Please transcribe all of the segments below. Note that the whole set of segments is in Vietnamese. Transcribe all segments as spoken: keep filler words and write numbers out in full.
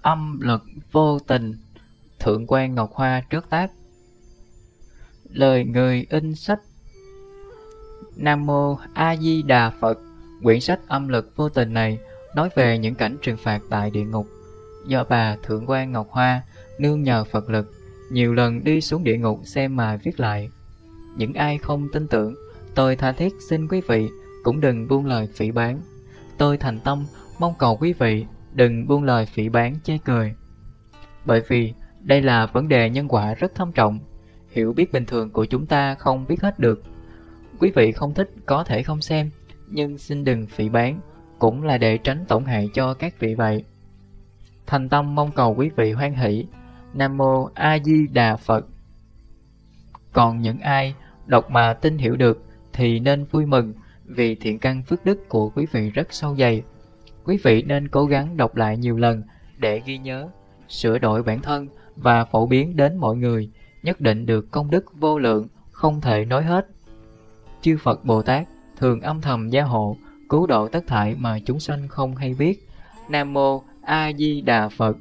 Âm lực vô tình. Thượng quan Ngọc Hoa trước tác. Lời người in sách. Nam Mô A Di Đà Phật. Quyển sách Âm lực vô tình này nói về những cảnh trừng phạt tại địa ngục, do bà Thượng quan Ngọc Hoa nương nhờ Phật lực nhiều lần đi xuống địa ngục xem mà viết lại. Những ai không tin tưởng, tôi tha thiết xin quý vị cũng đừng buông lời phỉ báng. Tôi thành tâm mong cầu quý vị đừng buông lời phỉ báng chê cười. Bởi vì đây là vấn đề nhân quả rất thâm trọng, hiểu biết bình thường của chúng ta không biết hết được. Quý vị không thích có thể không xem, nhưng xin đừng phỉ báng, cũng là để tránh tổn hại cho các vị vậy. Thành tâm mong cầu quý vị hoan hỷ. Nam Mô A Di Đà Phật. Còn những ai đọc mà tin hiểu được thì nên vui mừng, vì thiện căn phước đức của quý vị rất sâu dày. Quý vị nên cố gắng đọc lại nhiều lần để ghi nhớ, sửa đổi bản thân và phổ biến đến mọi người, nhất định được công đức vô lượng, không thể nói hết. Chư Phật Bồ Tát thường âm thầm gia hộ, cứu độ tất thảy mà chúng sanh không hay biết. Nam Mô A Di Đà Phật.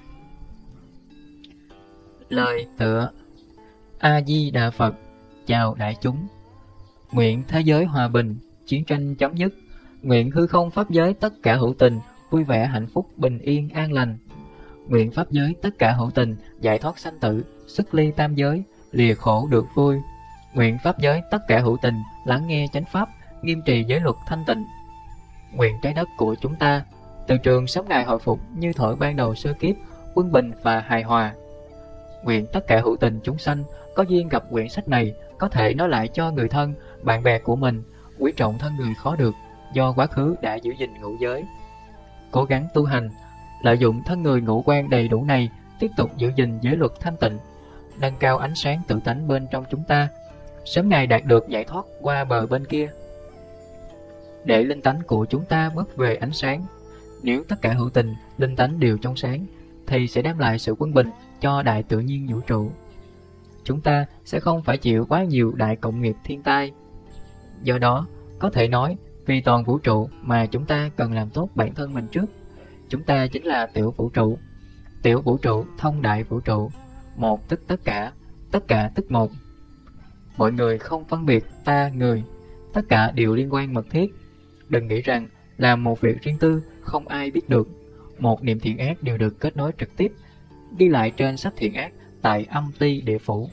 Lời tựa. A Di Đà Phật. Chào đại chúng. Nguyện thế giới hòa bình, chiến tranh chấm dứt. Nguyện hư không pháp giới tất cả hữu tình vui vẻ hạnh phúc bình yên an lành. Nguyện pháp giới tất cả hữu tình giải thoát sanh tử, xuất ly tam giới, lìa khổ được vui. Nguyện pháp giới tất cả hữu tình lắng nghe chánh pháp, nghiêm trì giới luật thanh tịnh. Nguyện trái đất của chúng ta từ trường sớm ngày hồi phục như thổi ban đầu sơ kiếp, quân bình và hài hòa. Nguyện tất cả hữu tình chúng sanh có duyên gặp quyển sách này có thể nói lại cho người thân, bạn bè của mình, quý trọng thân người khó được do quá khứ đã giữ gìn ngũ giới. Cố gắng tu hành, lợi dụng thân người ngũ quan đầy đủ này tiếp tục giữ gìn giới luật thanh tịnh, nâng cao ánh sáng tự tánh bên trong chúng ta, sớm ngày đạt được giải thoát qua bờ bên kia. Để linh tánh của chúng ta bước về ánh sáng. Nếu tất cả hữu tình, linh tánh đều trong sáng, thì sẽ đem lại sự quân bình cho đại tự nhiên vũ trụ. Chúng ta sẽ không phải chịu quá nhiều đại cộng nghiệp thiên tai. Do đó, có thể nói, vì toàn vũ trụ mà chúng ta cần làm tốt bản thân mình trước. Chúng ta chính là tiểu vũ trụ. Tiểu vũ trụ thông đại vũ trụ. Một tức tất cả, tất cả tức một. Mọi người không phân biệt ta người, tất cả đều liên quan mật thiết. Đừng nghĩ rằng làm một việc riêng tư không ai biết được. Một niệm thiện ác đều được kết nối trực tiếp, ghi lại trên sách thiện ác tại âm ti địa phủ.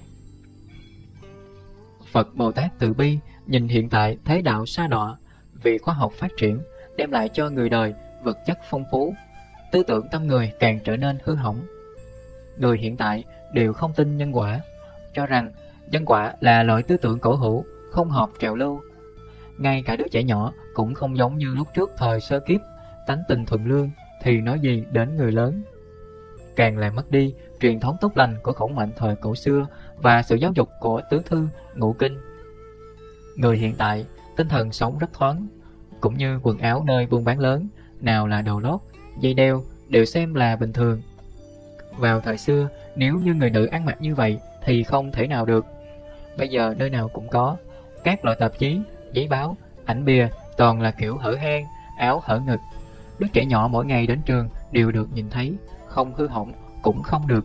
Phật Bồ Tát từ bi nhìn hiện tại thế đạo sa đọa, vì khoa học phát triển đem lại cho người đời vật chất phong phú, tư tưởng tâm người càng trở nên hư hỏng. Người hiện tại đều không tin nhân quả, cho rằng nhân quả là loại tư tưởng cổ hủ, không hợp trào lưu. Ngay cả đứa trẻ nhỏ cũng không giống như lúc trước thời sơ kiếp, tánh tình thuần lương, thì nói gì đến người lớn. Càng làm mất đi truyền thống tốt lành của khổng mạnh thời cổ xưa và sự giáo dục của tứ thư, ngũ kinh. Người hiện tại tinh thần sống rất thoáng, cũng như quần áo nơi buôn bán lớn, nào là đồ lót, dây đeo đều xem là bình thường. Vào thời xưa, nếu như người nữ ăn mặc như vậy thì không thể nào được. Bây giờ nơi nào cũng có các loại tạp chí, giấy báo, ảnh bìa toàn là kiểu hở hang, áo hở ngực. Đứa trẻ nhỏ mỗi ngày đến trường đều được nhìn thấy, không hư hỏng cũng không được.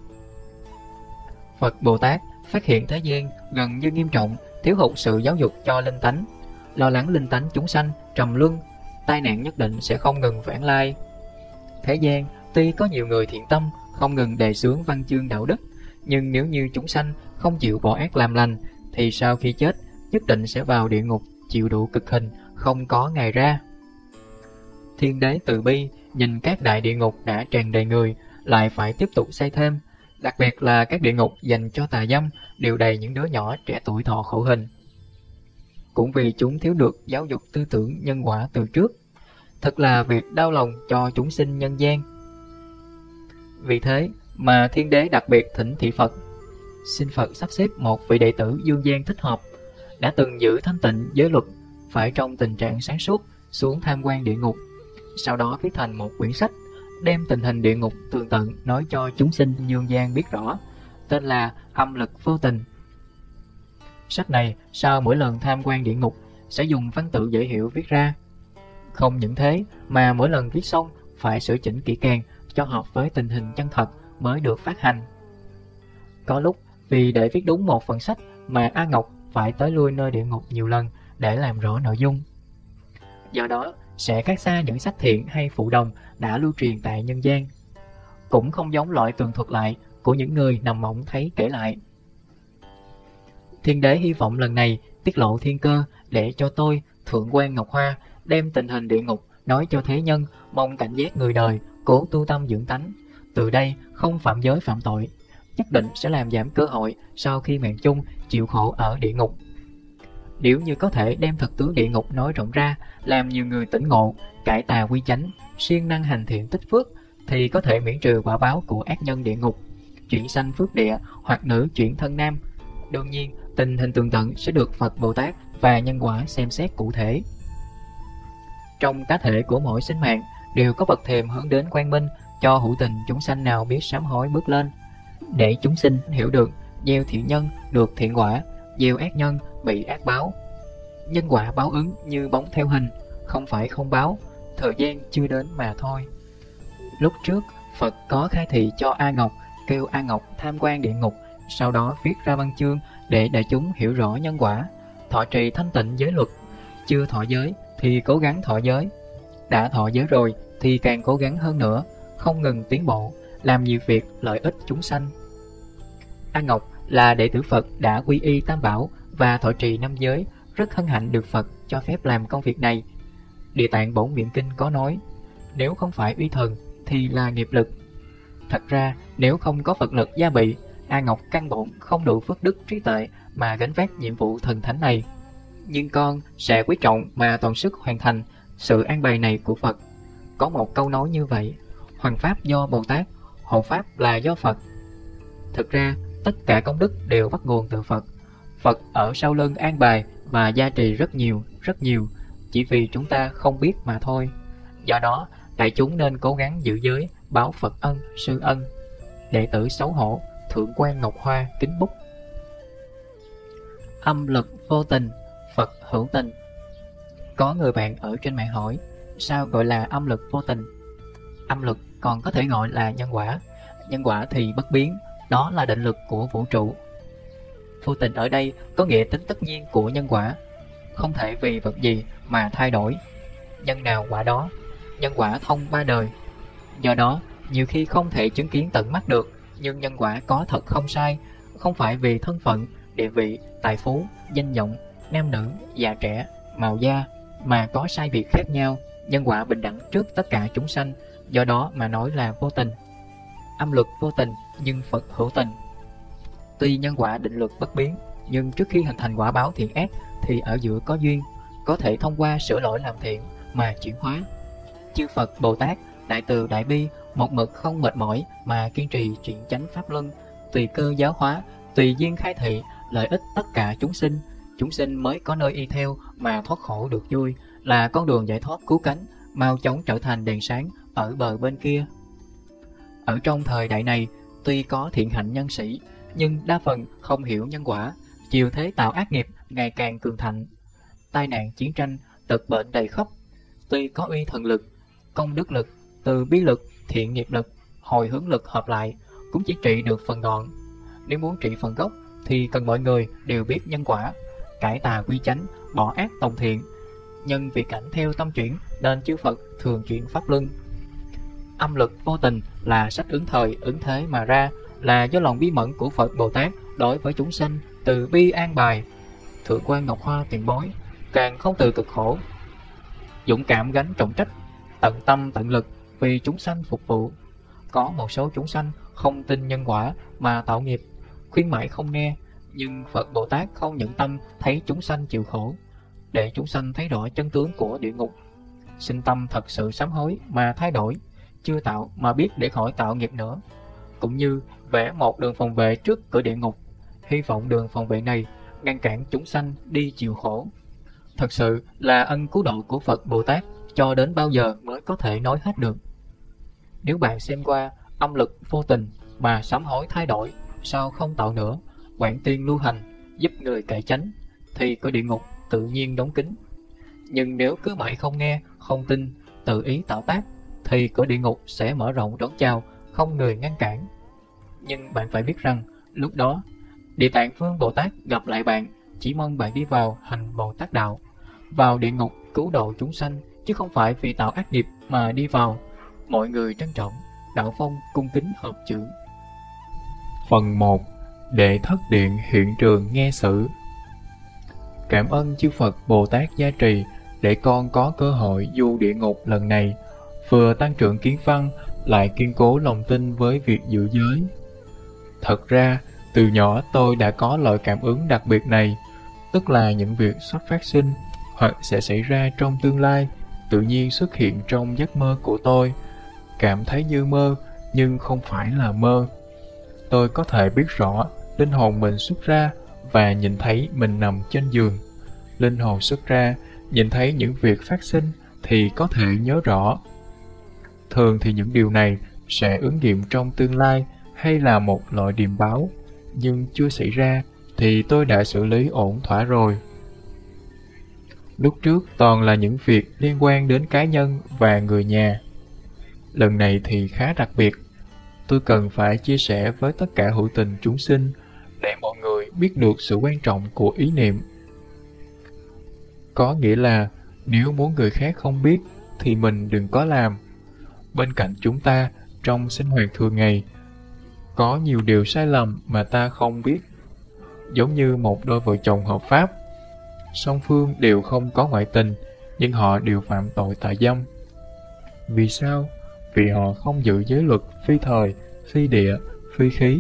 Phật Bồ Tát phát hiện thế gian gần như nghiêm trọng thiếu hụt sự giáo dục cho linh tánh, lo lắng linh tánh chúng sanh trầm luân, tai nạn nhất định sẽ không ngừng vãng lai. Thế gian tuy có nhiều người thiện tâm không ngừng đề xướng văn chương đạo đức, nhưng nếu như chúng sanh không chịu bỏ ác làm lành thì sau khi chết nhất định sẽ vào địa ngục chịu đủ cực hình, không có ngày ra. Thiên đế từ bi nhìn các đại địa ngục đã tràn đầy người, lại phải tiếp tục xây thêm, đặc biệt là các địa ngục dành cho tà dâm đều đầy những đứa nhỏ trẻ tuổi thọ khổ hình. Cũng vì chúng thiếu được giáo dục tư tưởng nhân quả từ trước, thật là việc đau lòng cho chúng sinh nhân gian. Vì thế mà thiên đế đặc biệt thỉnh thị Phật, xin Phật sắp xếp một vị đệ tử dương gian thích hợp, đã từng giữ thanh tịnh giới luật, phải trong tình trạng sáng suốt xuống tham quan địa ngục, sau đó viết thành một quyển sách, đem tình hình địa ngục tường tận nói cho chúng sinh dương gian biết rõ, tên là Âm lực vô tình. Sách này sau mỗi lần tham quan địa ngục sẽ dùng văn tự dễ hiểu viết ra. Không những thế mà mỗi lần viết xong phải sửa chỉnh kỹ càng cho hợp với tình hình chân thật mới được phát hành. Có lúc vì để viết đúng một phần sách mà A Ngọc phải tới lui nơi địa ngục nhiều lần để làm rõ nội dung. Do đó sẽ khác xa những sách thiện hay phụ đồng đã lưu truyền tại nhân gian, cũng không giống loại tường thuật lại của những người nằm mộng thấy kể lại. Thiên đế hy vọng lần này tiết lộ thiên cơ để cho tôi, Thượng quan Ngọc Hoa, đem tình hình địa ngục nói cho thế nhân, mong cảnh giác người đời, cố tu tâm dưỡng tánh, từ đây không phạm giới phạm tội, nhất định sẽ làm giảm cơ hội sau khi mạng chung chịu khổ ở địa ngục. Nếu như có thể đem thật tướng địa ngục nói rộng ra, làm nhiều người tỉnh ngộ, cải tà quy chánh, siêng năng hành thiện tích phước, thì có thể miễn trừ quả báo của ác nhân địa ngục, chuyển sanh phước địa hoặc nữ chuyển thân nam. Đương nhiên, tình hình tường tận sẽ được Phật Bồ Tát và nhân quả xem xét cụ thể. Trong cá thể của mỗi sinh mạng đều có bậc thềm hướng đến quang minh, cho hữu tình chúng sanh nào biết sám hối bước lên, để chúng sinh hiểu được gieo thiện nhân được thiện quả, gieo ác nhân bị ác báo. Nhân quả báo ứng như bóng theo hình, không phải không báo, thời gian chưa đến mà thôi. Lúc trước Phật có khai thị cho A Ngọc, kêu A Ngọc tham quan địa ngục, sau đó viết ra văn chương để đại chúng hiểu rõ nhân quả, thọ trì thanh tịnh giới luật. Chưa thọ giới thì cố gắng thọ giới, đã thọ giới rồi thì càng cố gắng hơn nữa, không ngừng tiến bộ, làm nhiều việc lợi ích chúng sanh. A Ngọc là đệ tử Phật đã quy y Tam Bảo và thọ trì năm giới, rất hân hạnh được Phật cho phép làm công việc này. Địa Tạng Bổn Nguyện Kinh có nói, nếu không phải uy thần thì là nghiệp lực. Thật ra nếu không có Phật lực gia bị, A Ngọc căn bổn không đủ phước đức trí tuệ mà gánh vác nhiệm vụ thần thánh này. Nhưng con sẽ quý trọng mà toàn sức hoàn thành sự an bài này của Phật. Có một câu nói như vậy, hoằng pháp do Bồ Tát, hộ pháp là do Phật. Thực ra tất cả công đức đều bắt nguồn từ Phật. Phật ở sau lưng an bài và gia trì rất nhiều, rất nhiều, chỉ vì chúng ta không biết mà thôi. Do đó, đại chúng nên cố gắng giữ giới, báo Phật ân, sư ân. Đệ tử xấu hổ, Thượng quan Ngọc Hoa kính bút. Âm lực vô tình, Phật hữu tình. Có người bạn ở trên mạng hỏi, sao gọi là âm lực vô tình? Âm lực còn có thể gọi là nhân quả. Nhân quả thì bất biến, đó là định lực của vũ trụ. Vô tình ở đây có nghĩa tính tất nhiên của nhân quả, không thể vì vật gì mà thay đổi. Nhân nào quả đó, nhân quả thông ba đời. Do đó, nhiều khi không thể chứng kiến tận mắt được, nhưng nhân quả có thật không sai, không phải vì thân phận, địa vị, tài phú, danh vọng, nam nữ, già trẻ, màu da, mà có sai biệt khác nhau. Nhân quả bình đẳng trước tất cả chúng sanh, do đó mà nói là vô tình. Âm lực vô tình, nhưng Phật hữu tình. Tuy nhân quả định luật bất biến, nhưng trước khi hình thành quả báo thiện ác thì ở giữa có duyên, có thể thông qua sửa lỗi làm thiện mà chuyển hóa. Chư Phật Bồ Tát đại từ đại bi, một mực không mệt mỏi mà kiên trì chuyển chánh pháp luân, tùy cơ giáo hóa, tùy duyên khai thị, lợi ích tất cả chúng sinh. Chúng sinh mới có nơi y theo mà thoát khổ được vui, là con đường giải thoát cứu cánh, mau chóng trở thành đèn sáng ở bờ bên kia. Ở trong thời đại này, tuy có thiện hạnh nhân sĩ, nhưng đa phần không hiểu nhân quả, chiều thế tạo ác nghiệp ngày càng cường thịnh. Tai nạn chiến tranh, tật bệnh đầy khắp. Tuy có uy thần lực, công đức lực, từ bi lực, thiện nghiệp lực, hồi hướng lực hợp lại, cũng chỉ trị được phần ngọn. Nếu muốn trị phần gốc thì cần mọi người đều biết nhân quả, cải tà quy chánh, bỏ ác tòng thiện. Nhân vì cảnh theo tâm chuyển nên chư Phật thường chuyển pháp luân. Âm lực vô tình là sách ứng thời ứng thế mà ra, là do lòng bi mẫn của Phật Bồ Tát đối với chúng sanh, từ bi an bài. Thượng quan Ngọc Hoa tiền bối càng không từ cực khổ, dũng cảm gánh trọng trách, tận tâm tận lực vì chúng sanh phục vụ. Có một số chúng sanh không tin nhân quả mà tạo nghiệp, khuyên mãi không nghe, nhưng Phật Bồ Tát không nhẫn tâm thấy chúng sanh chịu khổ, để chúng sanh thấy rõ chân tướng của địa ngục. Sinh tâm thật sự sám hối mà thay đổi, chưa tạo mà biết để khỏi tạo nghiệp nữa. Cũng như vẽ một đường phòng vệ trước cửa địa ngục, hy vọng đường phòng vệ này ngăn cản chúng sanh đi chịu khổ. Thật sự là ân cứu độ của Phật Bồ Tát, cho đến bao giờ mới có thể nói hết được. Nếu bạn xem qua âm lực vô tình mà sám hối thay đổi, sao không tạo nữa, quảng tiên lưu hành, giúp người cải chánh, thì cửa địa ngục tự nhiên đóng kín. Nhưng nếu cứ mãi không nghe, không tin, tự ý tạo tác, thì cửa địa ngục sẽ mở rộng đón chào, không người ngăn cản. Nhưng bạn phải biết rằng, lúc đó, Địa Tạng Vương Bồ Tát gặp lại bạn, chỉ mong bạn đi vào hành Bồ Tát đạo, vào địa ngục cứu độ chúng sanh, chứ không phải vì tạo ác nghiệp mà đi vào. Mọi người trân trọng. Đạo Phong cung kính hợp chữ. Phần một. Đệ Thất Điện hiện trường nghe sự. Cảm ơn chư Phật Bồ Tát gia trì để con có cơ hội du địa ngục lần này, vừa tăng trưởng kiến văn, lại kiên cố lòng tin với việc giữ giới. Thật ra, từ nhỏ tôi đã có loại cảm ứng đặc biệt này, tức là những việc sắp phát sinh hoặc sẽ xảy ra trong tương lai tự nhiên xuất hiện trong giấc mơ của tôi, cảm thấy như mơ nhưng không phải là mơ. Tôi có thể biết rõ linh hồn mình xuất ra và nhìn thấy mình nằm trên giường. Linh hồn xuất ra, nhìn thấy những việc phát sinh thì có thể nhớ rõ. Thường thì những điều này sẽ ứng nghiệm trong tương lai hay là một loại điềm báo, nhưng chưa xảy ra thì tôi đã xử lý ổn thỏa rồi. Lúc trước toàn là những việc liên quan đến cá nhân và người nhà. Lần này thì khá đặc biệt. Tôi cần phải chia sẻ với tất cả hữu tình chúng sinh để mọi người biết được sự quan trọng của ý niệm. Có nghĩa là nếu muốn người khác không biết thì mình đừng có làm. Bên cạnh chúng ta, trong sinh hoạt thường ngày, có nhiều điều sai lầm mà ta không biết. Giống như một đôi vợ chồng hợp pháp, song phương đều không có ngoại tình, nhưng họ đều phạm tội tà dâm. Vì sao? Vì họ không giữ giới luật phi thời, phi địa, phi khí.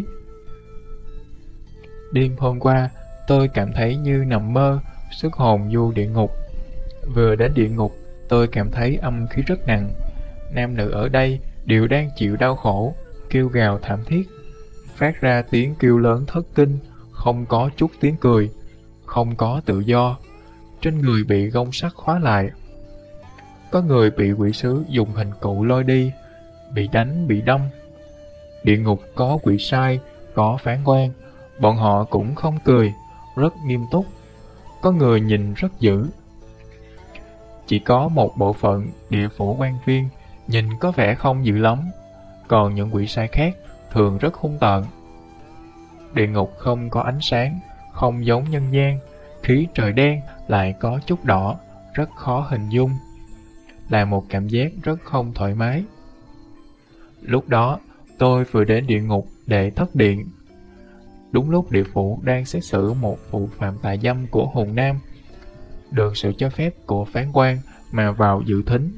Đêm hôm qua, tôi cảm thấy như nằm mơ, xuất hồn du địa ngục. Vừa đến địa ngục, tôi cảm thấy âm khí rất nặng. Nam nữ ở đây đều đang chịu đau khổ, kêu gào thảm thiết, phát ra tiếng kêu lớn thất kinh, không có chút tiếng cười, không có tự do. Trên người bị gông sắt khóa lại. Có người bị quỷ sứ dùng hình cụ lôi đi, bị đánh, bị đâm. Địa ngục có quỷ sai, có phán quan, bọn họ cũng không cười, rất nghiêm túc. Có người nhìn rất dữ. Chỉ có một bộ phận địa phủ quan viên nhìn có vẻ không dữ lắm, còn những quỷ sai khác thường rất hung tợn. Địa ngục không có ánh sáng, không giống nhân gian, khí trời đen lại có chút đỏ, rất khó hình dung, là một cảm giác rất không thoải mái. Lúc đó, tôi vừa đến địa ngục để thất điện. Đúng lúc địa phủ đang xét xử một vụ phạm tà dâm của Hùng Nam, được sự cho phép của phán quan mà vào dự thính.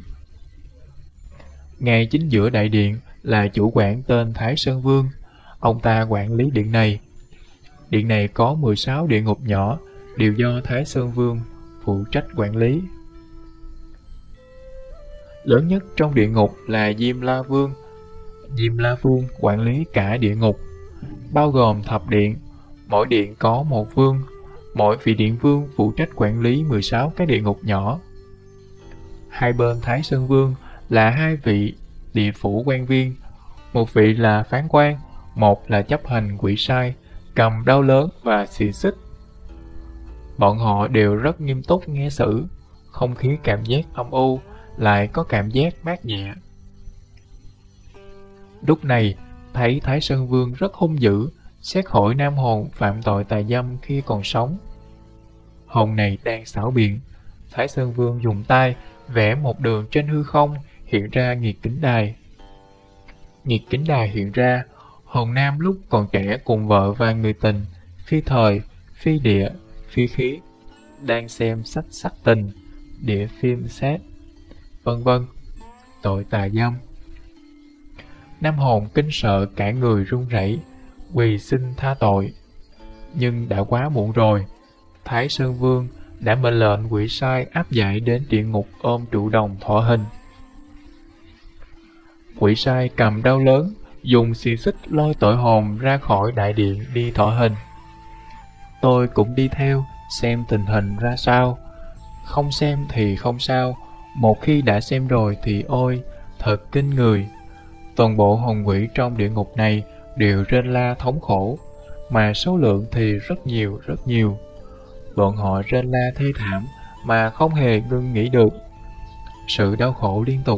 Ngay chính giữa đại điện là chủ quản tên Thái Sơn Vương, ông ta quản lý điện này. Điện này có mười sáu địa ngục nhỏ, đều do Thái Sơn Vương phụ trách quản lý. Lớn nhất trong địa ngục là Diêm La Vương. Diêm La Vương quản lý cả địa ngục, bao gồm thập điện. Mỗi điện có một vương, mỗi vị điện vương phụ trách quản lý mười sáu cái địa ngục nhỏ. Hai bên Thái Sơn Vương là hai vị địa phủ quan viên, một vị là phán quan, một là chấp hành quỷ sai, cầm đao lớn và xiềng xích. Bọn họ đều rất nghiêm túc nghe xử, không khí cảm giác âm u, lại có cảm giác mát nhẹ. Lúc này, thấy Thái Sơn Vương rất hung dữ, xét hỏi nam hồn phạm tội tà dâm khi còn sống. Hồn này đang xảo biện, Thái Sơn Vương dùng tay vẽ một đường trên hư không, hiện ra nghiệt kính đài. Nghiệt kính đài hiện ra, hồn nam lúc còn trẻ cùng vợ và người tình, phi thời, phi địa, phi khí, đang xem sách sắc tình, địa phim sát, vân vân, tội tà dâm. Nam hồn kinh sợ cả người run rẩy, quỳ xin tha tội. Nhưng đã quá muộn rồi, Thái Sơn Vương đã mệnh lệnh quỷ sai áp giải đến địa ngục ôm trụ đồng thọ hình. Quỷ sai cầm đao lớn, dùng xiềng xích lôi tội hồn ra khỏi đại điện đi thọ hình. Tôi cũng đi theo, xem tình hình ra sao. Không xem thì không sao, một khi đã xem rồi thì ôi, thật kinh người. Toàn bộ hồn quỷ trong địa ngục này đều rên la thống khổ, mà số lượng thì rất nhiều rất nhiều. Bọn họ rên la thê thảm mà không hề ngưng nghỉ được. Sự đau khổ liên tục,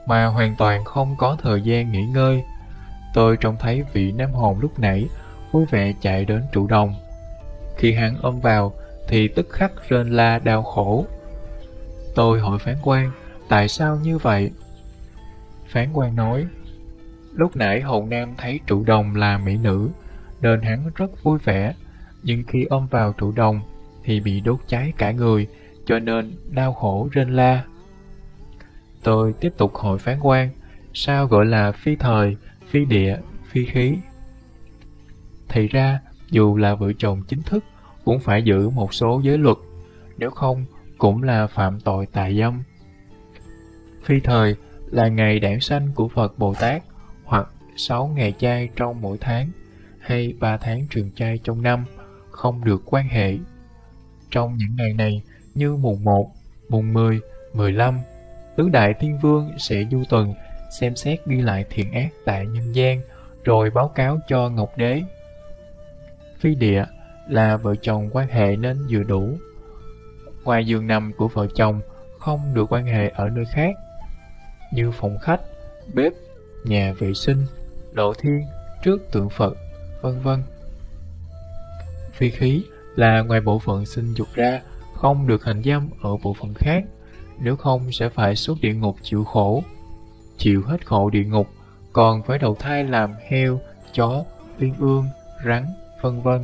mà hoàn toàn không có thời gian nghỉ ngơi. Tôi trông thấy vị nam hồn lúc nãy vui vẻ chạy đến trụ đồng. Khi hắn ôm vào thì tức khắc rên la đau khổ. Tôi hỏi phán quan, tại sao như vậy? Phán quan nói, lúc nãy hồn nam thấy trụ đồng là mỹ nữ, nên hắn rất vui vẻ, nhưng khi ôm vào trụ đồng thì bị đốt cháy cả người, cho nên đau khổ rên la. Tôi tiếp tục hỏi phán quan, sao gọi là phi thời, phi địa, phi khí? Thì ra, dù là vợ chồng chính thức, cũng phải giữ một số giới luật, nếu không cũng là phạm tội tà dâm. Phi thời là ngày đản sanh của Phật Bồ Tát, hoặc sáu ngày chay trong mỗi tháng, hay ba tháng trường chay trong năm, không được quan hệ. Trong những ngày này, như mùng một, mùng mười, mười lăm, tứ đại thiên vương sẽ du tuần, xem xét ghi lại thiện ác tại nhân gian, rồi báo cáo cho Ngọc Đế. Phi địa là vợ chồng quan hệ nên vừa đủ. Ngoài giường nằm của vợ chồng, không được quan hệ ở nơi khác, như phòng khách, bếp, nhà vệ sinh, lộ thiên, trước tượng Phật, vân vân. Phi khí là ngoài bộ phận sinh dục ra, không được hành dâm ở bộ phận khác, nếu không sẽ phải xuống địa ngục chịu khổ. Chịu hết khổ địa ngục, còn phải đầu thai làm heo, chó, uyên ương, rắn, vân vân.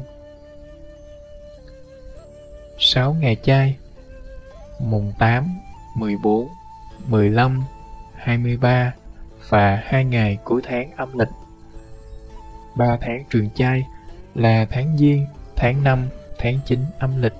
Sáu ngày chay: mùng tám, mười bốn, mười lăm, hai mươi ba và hai ngày cuối tháng âm lịch. Ba tháng trường chay là tháng Giêng, tháng năm, tháng chín âm lịch.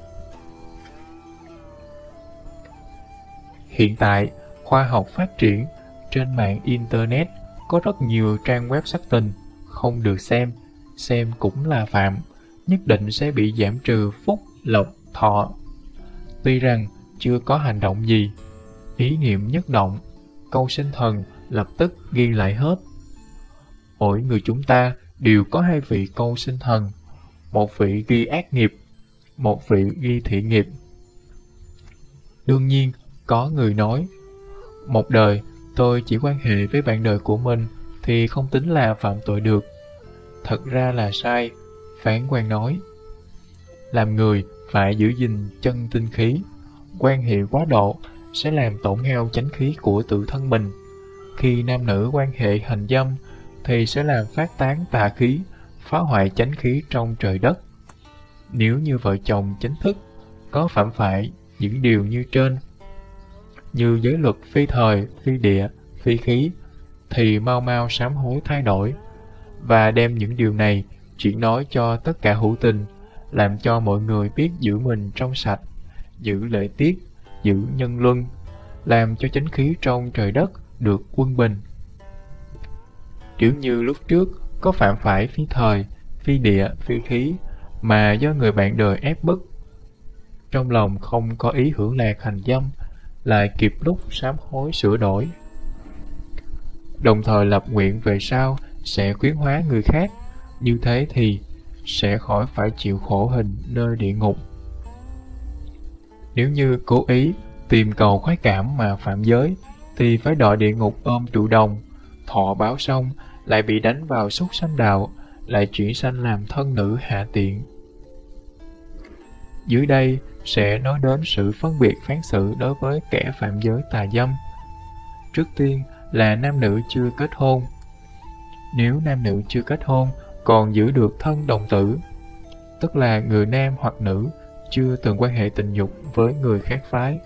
Hiện tại, khoa học phát triển, trên mạng Internet có rất nhiều trang web sắc tình, không được xem, xem cũng là phạm, nhất định sẽ bị giảm trừ phúc, lộc, thọ. Tuy rằng chưa có hành động gì, ý niệm nhất động, câu sinh thần lập tức ghi lại hết. Mỗi người chúng ta đều có hai vị câu sinh thần, một vị ghi ác nghiệp, một vị ghi thiện nghiệp. Đương nhiên, có người nói, một đời tôi chỉ quan hệ với bạn đời của mình thì không tính là phạm tội được. Thật ra là sai, phán quan nói. Làm người phải giữ gìn chân tinh khí, quan hệ quá độ sẽ làm tổn hao chánh khí của tự thân mình. Khi nam nữ quan hệ hành dâm thì sẽ làm phát tán tà khí, phá hoại chánh khí trong trời đất. Nếu như vợ chồng chính thức có phạm phải những điều như trên, như giới luật phi thời, phi địa, phi khí, thì mau mau sám hối thay đổi, và đem những điều này chuyển nói cho tất cả hữu tình, làm cho mọi người biết giữ mình trong sạch, giữ lễ tiết, giữ nhân luân, làm cho chánh khí trong trời đất được quân bình. Nếu như lúc trước có phạm phải phi thời, phi địa, phi khí mà do người bạn đời ép bức, trong lòng không có ý hưởng lạc hành dâm, lại kịp lúc sám hối sửa đổi, đồng thời lập nguyện về sau sẽ khuyến hóa người khác, như thế thì sẽ khỏi phải chịu khổ hình nơi địa ngục. Nếu như cố ý tìm cầu khoái cảm mà phạm giới, thì phải đọa địa ngục ôm trụ đồng, thọ báo xong lại bị đánh vào súc sanh đạo, lại chuyển sanh làm thân nữ hạ tiện. Dưới đây sẽ nói đến sự phân biệt phán xử đối với kẻ phạm giới tà dâm. Trước tiên là nam nữ chưa kết hôn. Nếu nam nữ chưa kết hôn còn giữ được thân đồng tử, tức là người nam hoặc nữ chưa từng quan hệ tình dục với người khác phái,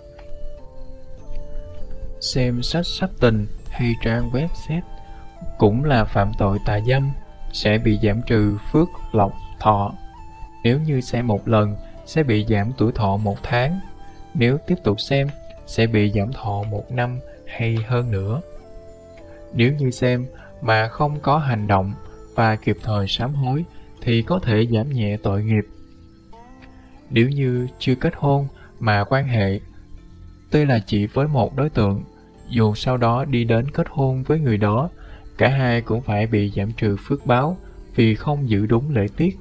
xem sách sắc tình hay trang web xét cũng là phạm tội tà dâm, sẽ bị giảm trừ phước, lộc, thọ. Nếu như xem một lần sẽ bị giảm tuổi thọ một tháng, nếu tiếp tục xem sẽ bị giảm thọ một năm hay hơn nữa. Nếu như xem mà không có hành động và kịp thời sám hối thì có thể giảm nhẹ tội nghiệp. Nếu như chưa kết hôn mà quan hệ, tuy là chỉ với một đối tượng, dù sau đó đi đến kết hôn với người đó, cả hai cũng phải bị giảm trừ phước báo vì không giữ đúng lễ tiết.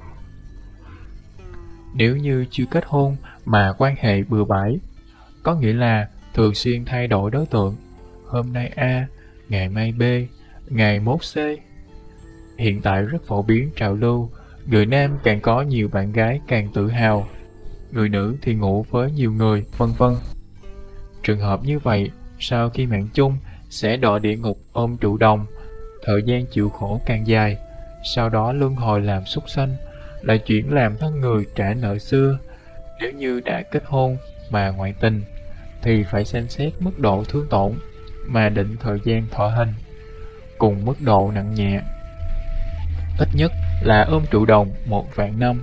Nếu như chưa kết hôn mà quan hệ bừa bãi, có nghĩa là thường xuyên thay đổi đối tượng, hôm nay A, ngày mai B, ngày mốt C. Hiện tại rất phổ biến trào lưu, người nam càng có nhiều bạn gái càng tự hào, người nữ thì ngủ với nhiều người, vân vân. Trường hợp như vậy, sau khi mạng chung, sẽ đọa địa ngục ôm trụ đồng, thời gian chịu khổ càng dài, sau đó luân hồi làm súc sanh, lại chuyển làm thân người trả nợ xưa. Nếu như đã kết hôn mà ngoại tình, thì phải xem xét mức độ thương tổn mà định thời gian thọ hình, cùng mức độ nặng nhẹ. Ít nhất là ôm trụ đồng một vạn năm.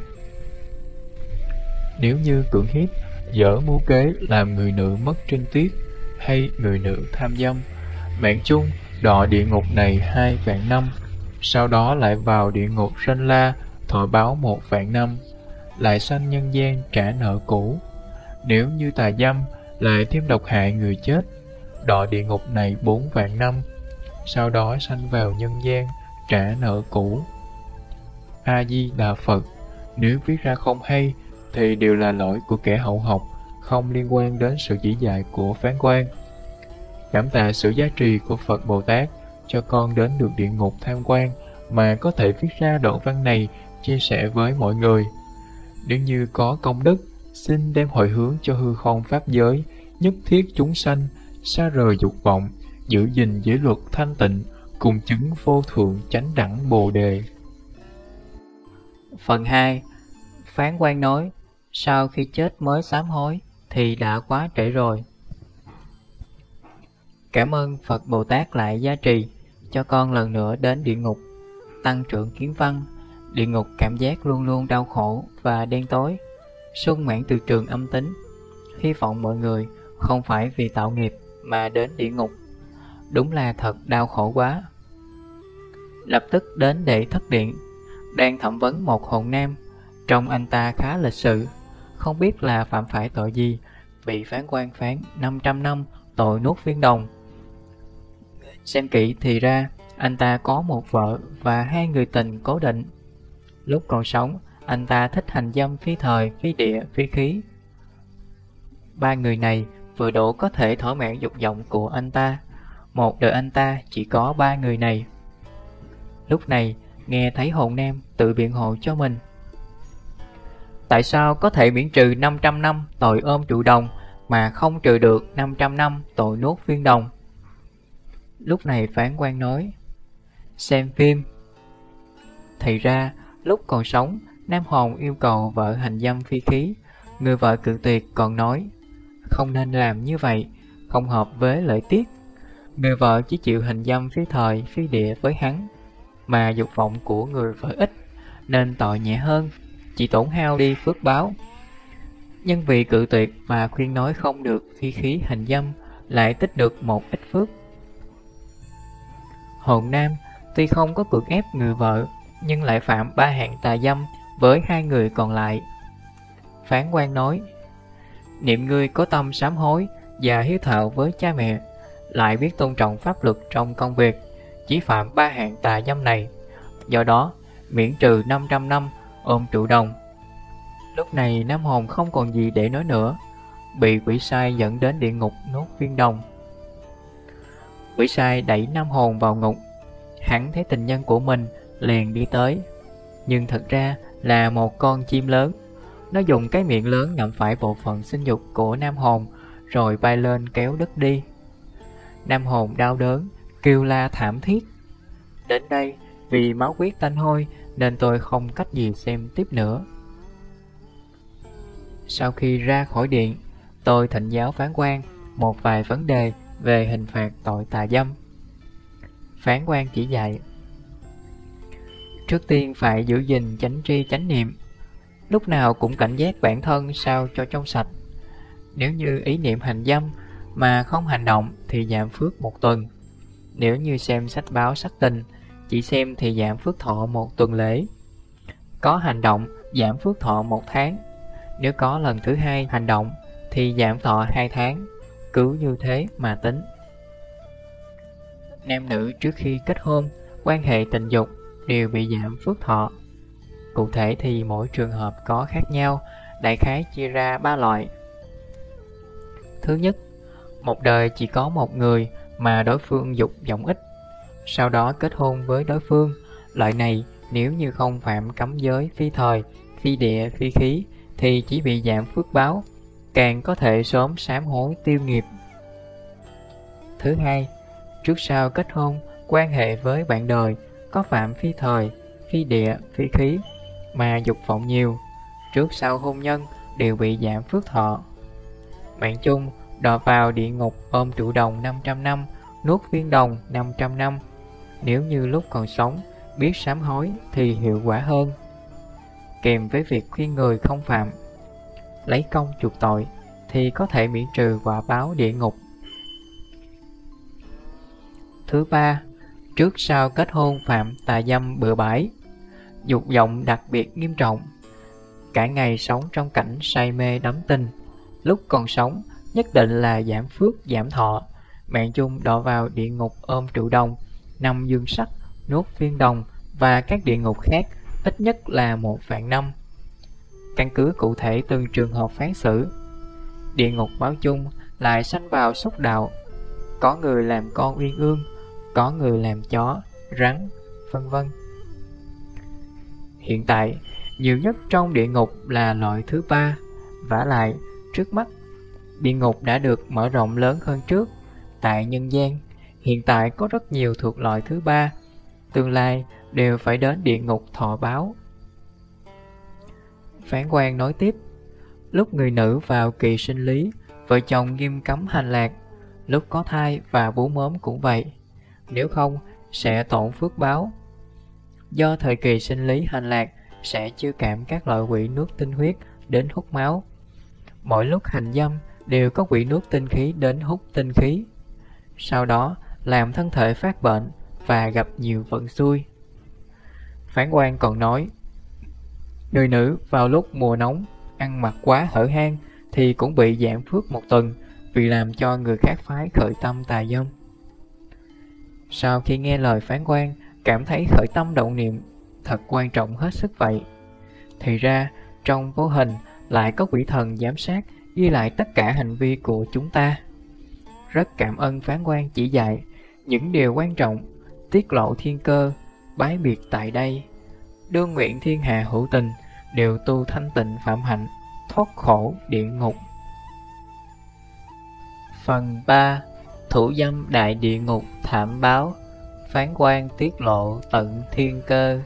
Nếu như cưỡng hiếp, dở mưu kế làm người nữ mất trinh tiết, hay người nữ tham dâm, mạng chung đọa địa ngục này hai vạn năm, sau đó lại vào địa ngục sanh la thọ báo một vạn năm, lại sanh nhân gian trả nợ cũ. Nếu như tà dâm, lại thêm độc hại người chết, đọa địa ngục này bốn vạn năm, sau đó sanh vào nhân gian trả nợ cũ. A Di Đà Phật. Nếu viết ra không hay thì đều là lỗi của kẻ hậu học, không liên quan đến sự chỉ dạy của Phán Quan. Cảm tạ sự giá trị của Phật Bồ Tát cho con đến được địa ngục tham quan mà có thể viết ra đoạn văn này chia sẻ với mọi người. Nếu như có công đức, xin đem hồi hướng cho hư không pháp giới, nhất thiết chúng sanh, xa rời dục vọng, giữ gìn giới luật thanh tịnh, cùng chứng vô thượng chánh đẳng Bồ Đề. Phần hai. Phán Quan nói, sau khi chết mới sám hối thì đã quá trễ rồi. Cảm ơn Phật Bồ Tát lại gia trì cho con lần nữa đến địa ngục, tăng trưởng kiến văn. Địa ngục cảm giác luôn luôn đau khổ và đen tối, sung mãn từ trường âm tính. Hy vọng mọi người không phải vì tạo nghiệp mà đến địa ngục. Đúng là thật đau khổ quá. Lập tức đến để thất điện, đang thẩm vấn một hồn nam. Trông anh ta khá lịch sự, không biết là phạm phải tội gì, bị phán quan phán năm trăm năm tội nuốt viên đồng. Xem kỹ thì ra anh ta có một vợ và hai người tình cố định. Lúc còn sống, anh ta thích hành dâm phi thời, phi địa, phi khí. Ba người này vừa đủ có thể thỏa mãn dục vọng của anh ta. Một đời anh ta chỉ có ba người này. Lúc này, nghe thấy hồn nam tự biện hộ cho mình. Tại sao có thể miễn trừ năm trăm năm tội ôm trụ đồng mà không trừ được năm trăm năm tội nuốt viên đồng? Lúc này phán quan nói, xem phim. Thì ra, lúc còn sống, nam hồn yêu cầu vợ hành dâm phi khí. Người vợ cự tuyệt còn nói, không nên làm như vậy, không hợp với lợi tiết. Người vợ chỉ chịu hành dâm phi thời, phi địa với hắn, mà dục vọng của người vợ ít, nên tội nhẹ hơn, chỉ tổn hao đi phước báo. Nhưng vì cự tuyệt và khuyên nói không được phi khí hành dâm, lại tích được một ít phước. Hồn nam tuy không có cưỡng ép người vợ, nhưng lại phạm ba hạng tà dâm với hai người còn lại. Phán quan nói, niệm ngươi có tâm sám hối và hiếu thảo với cha mẹ, lại biết tôn trọng pháp luật trong công việc, chỉ phạm ba hạng tà dâm này, do đó miễn trừ năm trăm năm ôm trụ đồng. Lúc này nam hồn không còn gì để nói nữa, bị quỷ sai dẫn đến địa ngục nuốt viên đồng. Quỷ sai đẩy nam hồn vào ngục. Hắn thấy tình nhân của mình liền đi tới, nhưng thật ra là một con chim lớn. Nó dùng cái miệng lớn ngậm phải bộ phận sinh dục của nam hồn, rồi bay lên kéo đứt đi. Nam hồn đau đớn, kêu la thảm thiết. Đến đây, vì máu huyết tanh hôi nên tôi không cách gì xem tiếp nữa. Sau khi ra khỏi điện, tôi thỉnh giáo phán quan một vài vấn đề về hình phạt tội tà dâm. Phán quan chỉ dạy, trước tiên phải giữ gìn chánh tri chánh niệm, lúc nào cũng cảnh giác bản thân sao cho trong sạch. Nếu như ý niệm hành dâm mà không hành động thì giảm phước một tuần. Nếu như xem sách báo sắc tình, chỉ xem thì giảm phước thọ một tuần lễ. Có hành động giảm phước thọ một tháng. Nếu có lần thứ hai hành động thì giảm thọ hai tháng. Cứ như thế mà tính. Nam nữ trước khi kết hôn, quan hệ tình dục đều bị giảm phước thọ. Cụ thể thì mỗi trường hợp có khác nhau, đại khái chia ra ba loại. Thứ nhất, một đời chỉ có một người mà đối phương dục vọng ít, sau đó kết hôn với đối phương. Loại này nếu như không phạm cấm giới phi thời, phi địa, phi khí thì chỉ bị giảm phước báo, càng có thể sớm sám hối tiêu nghiệp. Thứ hai, trước sau kết hôn, quan hệ với bạn đời có phạm phi thời, phi địa, phi khí mà dục vọng nhiều, trước sau hôn nhân đều bị giảm phước thọ. Mạng chung đọa vào địa ngục ôm trụ đồng năm trăm năm, nuốt viên đồng năm trăm năm. Nếu như lúc còn sống biết sám hối thì hiệu quả hơn, kèm với việc khuyên người không phạm, lấy công chuộc tội thì có thể miễn trừ quả báo địa ngục. Thứ ba, trước sau kết hôn phạm tà dâm bừa bãi, dục vọng đặc biệt nghiêm trọng, cả ngày sống trong cảnh say mê đắm tình, lúc còn sống nhất định là giảm phước giảm thọ. Mạng chung đọa vào địa ngục ôm trụ đồng, năm dương sắc, nuốt viên đồng và các địa ngục khác ít nhất là một vạn năm. Căn cứ cụ thể từng trường hợp phán xử. Địa ngục báo chung lại sanh vào xúc đạo, có người làm con uyên ương, có người làm chó, rắn, vân vân. Hiện tại, nhiều nhất trong địa ngục là loại thứ ba. Vả lại, trước mắt, địa ngục đã được mở rộng lớn hơn trước. Tại nhân gian, hiện tại có rất nhiều thuộc loại thứ ba, tương lai đều phải đến địa ngục thọ báo. Phán quan nói tiếp, lúc người nữ vào kỳ sinh lý, vợ chồng nghiêm cấm hành lạc, lúc có thai và bú mớm cũng vậy, nếu không sẽ tổn phước báo. Do thời kỳ sinh lý hành lạc sẽ chiêu cảm các loại quỷ nuốt tinh huyết đến hút máu. Mỗi lúc hành dâm đều có quỷ nuốt tinh khí đến hút tinh khí, sau đó làm thân thể phát bệnh và gặp nhiều vận xui. Phán quan còn nói, người nữ vào lúc mùa nóng ăn mặc quá hở hang thì cũng bị giảm phước một tuần, vì làm cho người khác phái khởi tâm tà dâm. Sau khi nghe lời phán quan, cảm thấy khởi tâm động niệm thật quan trọng hết sức vậy. Thì ra trong vô hình lại có quỷ thần giám sát, ghi lại tất cả hành vi của chúng ta. Rất cảm ơn phán quan chỉ dạy những điều quan trọng, tiết lộ thiên cơ, bái biệt tại đây. Đương nguyện thiên hạ hữu tình, đều tu thanh tịnh phạm hạnh, thoát khổ địa ngục. Phần ba. Thủ dâm đại địa ngục thảm báo. Phán quan tiết lộ tận thiên cơ.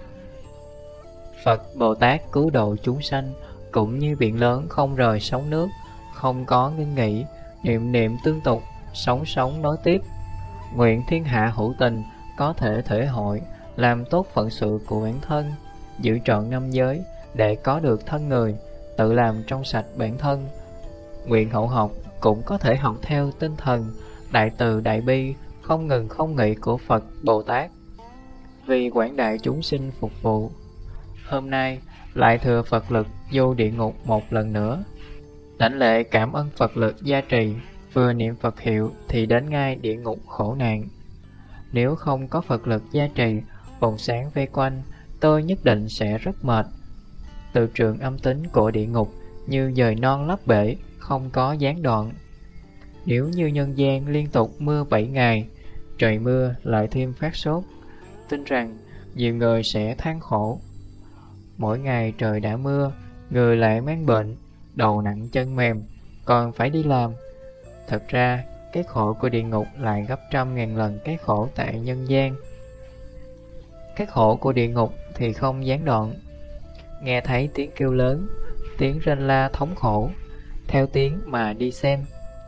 Phật Bồ Tát cứu độ chúng sanh, cũng như biển lớn không rời sóng nước, không có ngưng nghỉ, niệm niệm tương tục, sống sống nối tiếp. Nguyện thiên hạ hữu tình có thể thể hội, làm tốt phận sự của bản thân, giữ trọn năm giới để có được thân người, tự làm trong sạch bản thân. Nguyện hậu học cũng có thể học theo tinh thần đại từ đại bi không ngừng không nghỉ của Phật Bồ Tát, vì quảng đại chúng sinh phục vụ. Hôm nay lại thừa Phật lực vô địa ngục một lần nữa. Đảnh lễ cảm ơn Phật lực gia trì, vừa niệm Phật hiệu thì đến ngay địa ngục khổ nạn. Nếu không có Phật lực gia trì, vòng sáng vây quanh, tôi nhất định sẽ rất mệt. Từ trường âm tính của địa ngục như dời non lấp bể, không có gián đoạn. Nếu như nhân gian liên tục mưa bảy ngày, trời mưa lại thêm phát sốt, tin rằng nhiều người sẽ than khổ. Mỗi ngày trời đã mưa, người lại mang bệnh, đầu nặng chân mềm, còn phải đi làm. Thật ra, cái khổ của địa ngục lại gấp trăm ngàn lần cái khổ tại nhân gian. Cái khổ của địa ngục thì không gián đoạn. Nghe thấy tiếng kêu lớn, tiếng rên la thống khổ, theo tiếng mà đi xem.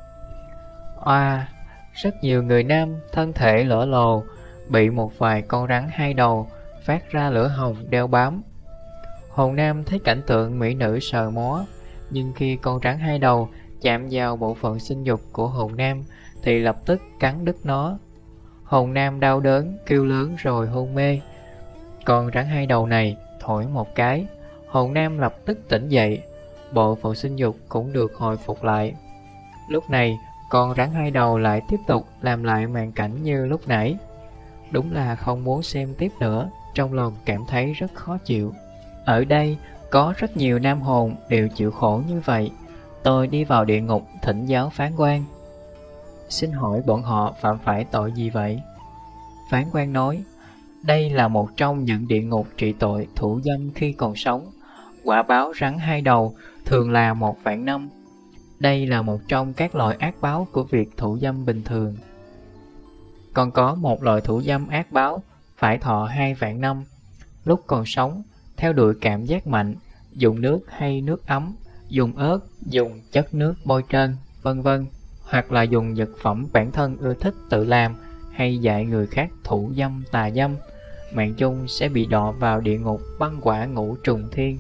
Oa, rất nhiều người nam thân thể lở lồ, bị một vài con rắn hai đầu phát ra lửa hồng đeo bám. Hồn nam thấy cảnh tượng mỹ nữ sờ mó, nhưng khi con rắn hai đầu chạm vào bộ phận sinh dục của hồn nam thì lập tức cắn đứt nó. Hồn nam đau đớn, kêu lớn rồi hôn mê. Con rắn hai đầu này thổi một cái, hồn nam lập tức tỉnh dậy, bộ phận sinh dục cũng được hồi phục lại. Lúc này, con rắn hai đầu lại tiếp tục làm lại màn cảnh như lúc nãy. Đúng là không muốn xem tiếp nữa, trong lòng cảm thấy rất khó chịu. Ở đây, có rất nhiều nam hồn đều chịu khổ như vậy. Tôi đi vào địa ngục thỉnh giáo phán quan. Xin hỏi bọn họ phạm phải tội gì vậy? Phán quan nói, đây là một trong những địa ngục trị tội thủ dâm khi còn sống. Quả báo rắn hai đầu thường là một vạn năm. Đây là một trong các loại ác báo của việc thủ dâm bình thường. Còn có một loại thủ dâm ác báo phải thọ hai vạn năm. Lúc còn sống, theo đuổi cảm giác mạnh, dùng nước hay nước ấm, dùng ớt, dùng chất nước bôi trơn, vân vân, hoặc là dùng vật phẩm bản thân ưa thích tự làm hay dạy người khác thủ dâm tà dâm, mạng chung sẽ bị đọa vào địa ngục băng quả ngũ trùng thiên.